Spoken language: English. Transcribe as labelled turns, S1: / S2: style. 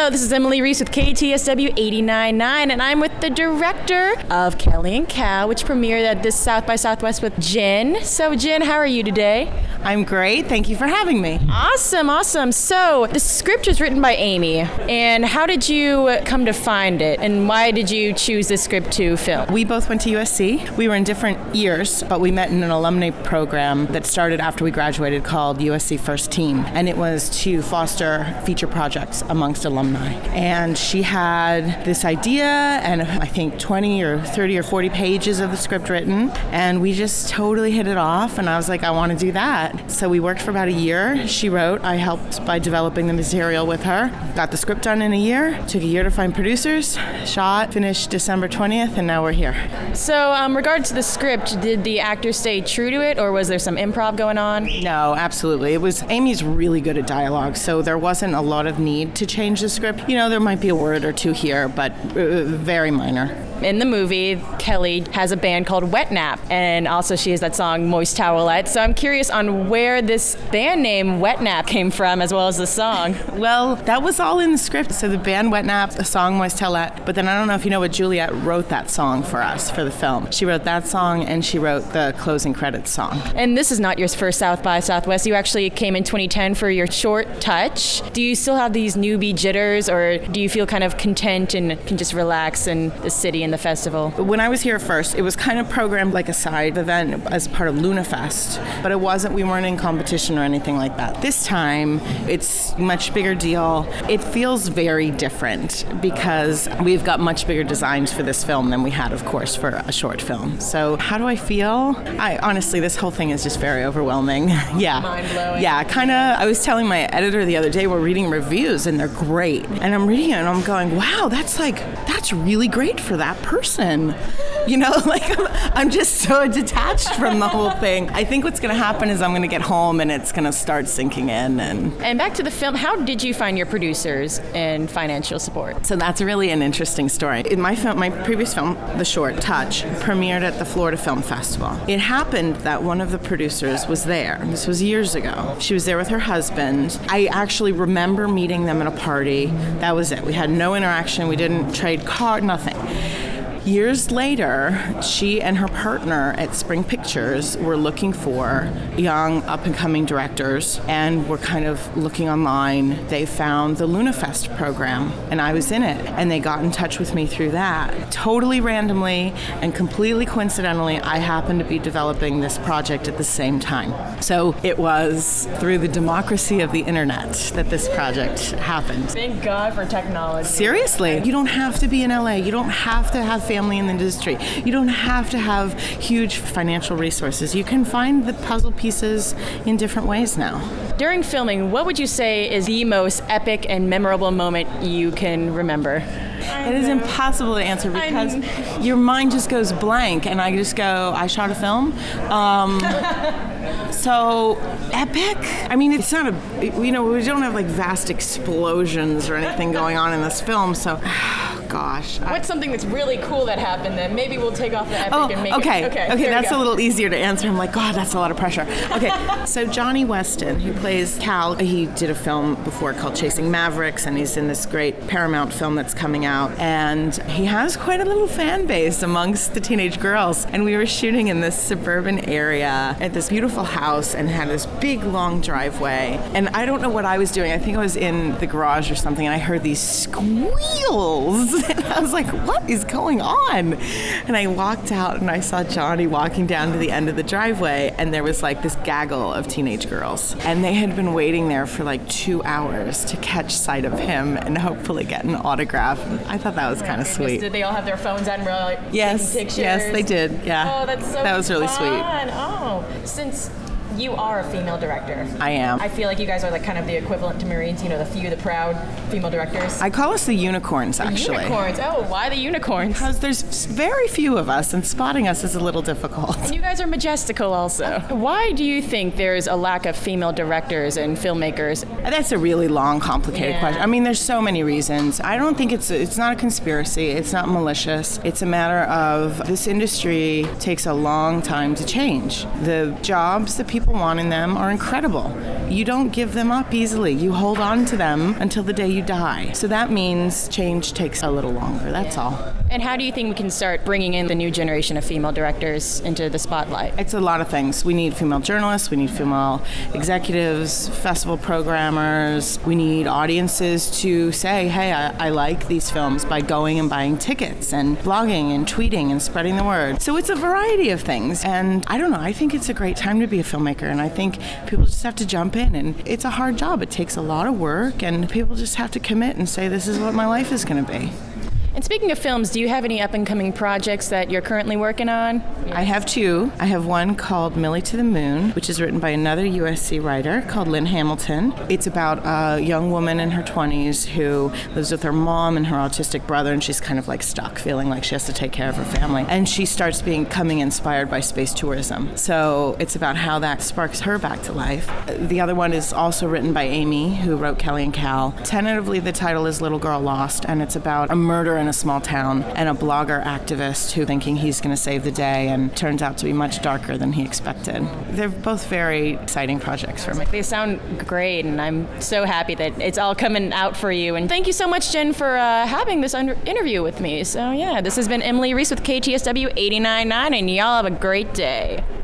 S1: Hello, this is Emily Reese with KTSW 89.9, and I'm with the director of Kelly and Cal, which premiered at this South by Southwest with Jen. So, Jen, how are you today?
S2: I'm great. Thank you for having me.
S1: Awesome. So, the script was written by Amy, and how did you come to find it, and why did you choose this script to film?
S2: We both went to USC. We were in different years, but we met in an alumni program that started after we graduated called USC First Team, and it was to foster feature projects amongst alumni. And she had this idea and I think 20 or 30 or 40 pages of the script written, and we just totally hit it off, and I was like, I want to do that. So we worked for about a year. She wrote, I helped by developing the material with her, got the script done in a year, took a year to find producers, shot, finished December 20th, and now we're here.
S1: So, regard to the script, did the actors stay true to it, or was there some improv going on?
S2: No, absolutely. Amy's really good at dialogue, so there wasn't a lot of need to change the script. You know, there might be a word or two here, but very minor.
S1: In the movie, Kelly has a band called Wet Nap, and also she has that song Moist Towelette. So I'm curious on where this band name Wet Nap came from, as well as the song.
S2: Well, that was all in the script. So the band Wet Nap, the song Moist Towelette, but then I don't know if you know, but Juliet wrote that song for us for the film. She wrote that song, and she wrote the closing credits song.
S1: And this is not your first South by Southwest. You actually came in 2010 for your short Touch. Do you still have these newbie jitters, or do you feel kind of content and can just relax in the city and the festival?
S2: When I was here first, it was kind of programmed like a side event as part of LunaFest, but we weren't in competition or anything like that. This time, it's a much bigger deal. It feels very different because we've got much bigger designs for this film than we had, of course, for a short film. So how do I feel? Honestly, this whole thing is just very overwhelming. Yeah.
S1: Mind-blowing.
S2: Yeah, kind of. I was telling my editor the other day, we're reading reviews and they're great. And I'm reading it and I'm going, wow, that's really great for that person. You know, like I'm just so detached from the whole thing. I think what's going to happen is I'm going to get home and it's going to start sinking in.
S1: And back to the film, how did you find your producers and financial support?
S2: So that's really an interesting story. In my previous film, the short Touch, premiered at the Florida Film Festival. It happened that one of the producers was there. This was years ago. She was there with her husband. I actually remember meeting them at a party. That was it. We had no interaction. We didn't trade cards, nothing. Years later, she and her partner at Spring Pictures were looking for young, up-and-coming directors and were kind of looking online. They found the LunaFest program, and I was in it, and they got in touch with me through that. Totally randomly and completely coincidentally, I happened to be developing this project at the same time. So it was through the democracy of the internet that this project happened.
S1: Thank God for technology.
S2: Seriously, you don't have to be in LA. You don't have to have family in the industry. You don't have to have huge financial resources. You can find the puzzle pieces in different ways now.
S1: During filming, what would you say is the most epic and memorable moment you can remember?
S2: It is impossible to answer because your mind just goes blank, and I just go, I shot a film. So epic? I mean, it's not we don't have like vast explosions or anything going on in this film, so gosh.
S1: What's something that's really cool that happened then? Maybe we'll take off the epic and make it.
S2: Okay, that's a little easier to answer. I'm like, God, that's a lot of pressure. Okay, so Johnny Weston, who plays Cal, he did a film before called Chasing Mavericks, and he's in this great Paramount film that's coming out, and he has quite a little fan base amongst the teenage girls, and we were shooting in this suburban area at this beautiful house and had this big, long driveway, and I don't know what I was doing. I think I was in the garage or something, and I heard these squeals. And I was like, what is going on? And I walked out and I saw Johnny walking down to the end of the driveway, and there was like this gaggle of teenage girls. And they had been waiting there for like 2 hours to catch sight of him and hopefully get an autograph. I thought that was kind of sweet.
S1: Did they all have their phones on, like,
S2: yes,
S1: taking pictures?
S2: Yes, they did. Yeah.
S1: Oh, that's so
S2: That was really
S1: fun.
S2: sweet.
S1: Oh, since you are a female director.
S2: I am.
S1: I feel like you guys are like kind of the equivalent to Marines, the few, the proud female directors.
S2: I call us the unicorns, actually.
S1: The unicorns. Oh, why the unicorns?
S2: Because there's very few of us, and spotting us is a little difficult.
S1: And you guys are majestical also. Why do you think there's a lack of female directors and filmmakers?
S2: That's a really long, complicated question. I mean, there's so many reasons. I don't think it's not a conspiracy. It's not malicious. It's a matter of this industry takes a long time to change. The jobs that people people want in them are incredible. You don't give them up easily. You hold on to them until the day you die. So that means change takes a little longer, that's all.
S1: And how do you think we can start bringing in the new generation of female directors into the spotlight?
S2: It's a lot of things. We need female journalists, we need female executives, festival programmers. We need audiences to say, hey, I like these films by going and buying tickets and blogging and tweeting and spreading the word. So it's a variety of things. And I don't know, I think it's a great time to be a filmmaker. And I think people just have to jump in. And it's a hard job. It takes a lot of work. And people just have to commit and say, this is what my life is going to be.
S1: And speaking of films, do you have any up-and-coming projects that you're currently working on?
S2: I have two. I have one called Millie to the Moon, which is written by another USC writer called Lynn Hamilton. It's about a young woman in her 20s who lives with her mom and her autistic brother, and she's kind of like stuck, feeling like she has to take care of her family. And she starts becoming inspired by space tourism. So it's about how that sparks her back to life. The other one is also written by Amy, who wrote Kelly and Cal. Tentatively, the title is Little Girl Lost, and it's about a murder in a small town and a blogger activist who thinking he's going to save the day and turns out to be much darker than he expected. They're both very exciting projects for me.
S1: They sound great, and I'm so happy that it's all coming out for you. And thank you so much, Jen, for having this interview with me. So yeah, this has been Emily Reese with KTSW 89.9, and y'all have a great day.